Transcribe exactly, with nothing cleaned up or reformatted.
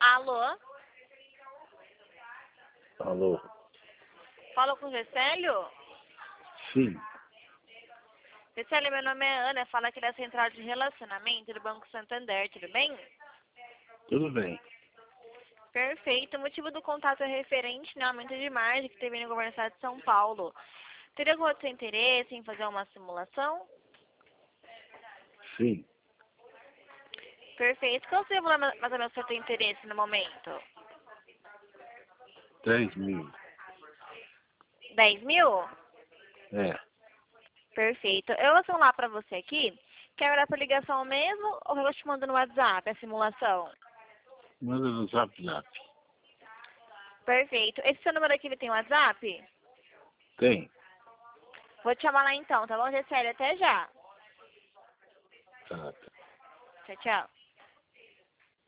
Alô? Alô? Fala com o Gesélio? Sim. Gesélio, meu nome é Ana, fala aqui da Central de Relacionamento do Banco Santander, tudo bem? Tudo bem. Perfeito. O motivo do contato é referente no aumento de margem que teve no governo do estado de São Paulo. Teria algum outro interesse em fazer uma simulação? Sim. Perfeito. Qual seria o valor mais ou menos que você tem interesse no momento? Três mil. dez mil? É. Perfeito. Eu vou falar para você aqui. Quer olhar por ligação mesmo ou eu te mando no WhatsApp a simulação? Manda no zap zap. Perfeito. Esse seu número aqui ele tem WhatsApp? Tem. Vou te chamar lá então, tá bom, Gesélio? Até já. Tá. Tchau, tchau.